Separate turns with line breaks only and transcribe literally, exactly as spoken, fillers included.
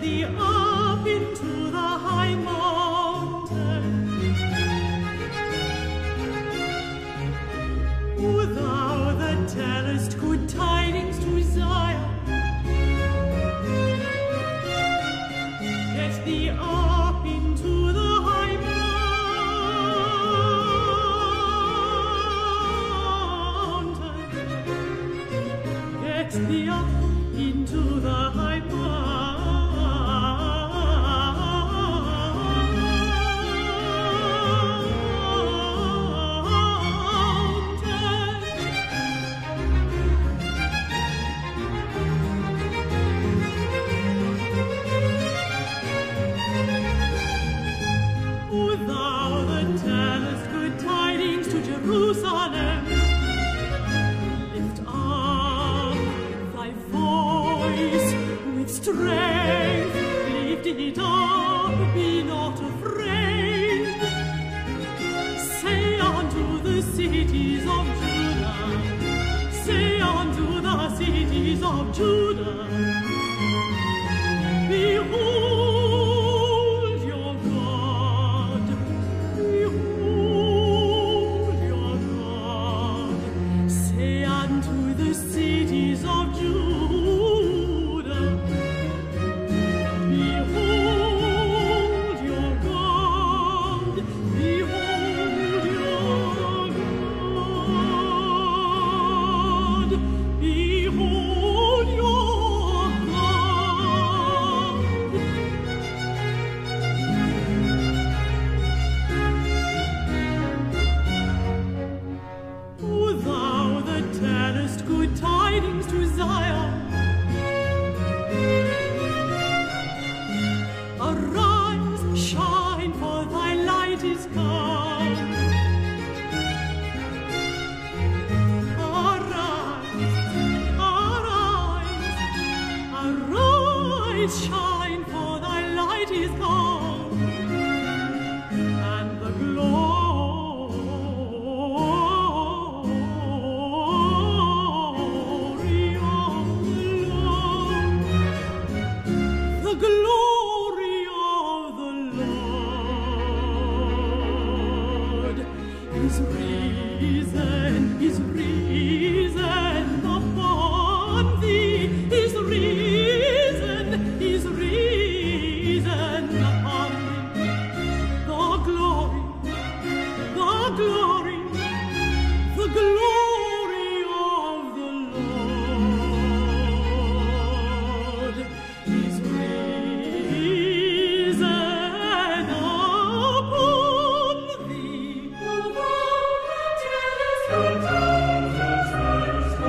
thee up into the high mountain. O thou that tellest good tidings to Zion, get thee up into the high mountain. Get thee up into the high mountain. O thou that tellest good tidings to Jerusalem, lift up thy voice with strength, lift it up, be not afraid. Say unto the cities of Judah, say unto the cities of Judah, behold your God, behold your God. Say unto the cities of Judah, behold your God, behold your God, behold your God. O thou that tellest good tidings to Zion, arise, shine, for thy light is come. Arise, arise, arise, shine, for thy light is come, and the glory of the Lord, the glory of the Lord is risen, is risen upon thee, is risen, is risen upon thee. The glory, the glory, the glory of the Lord is risen upon thee. O thou that tellest good tidings to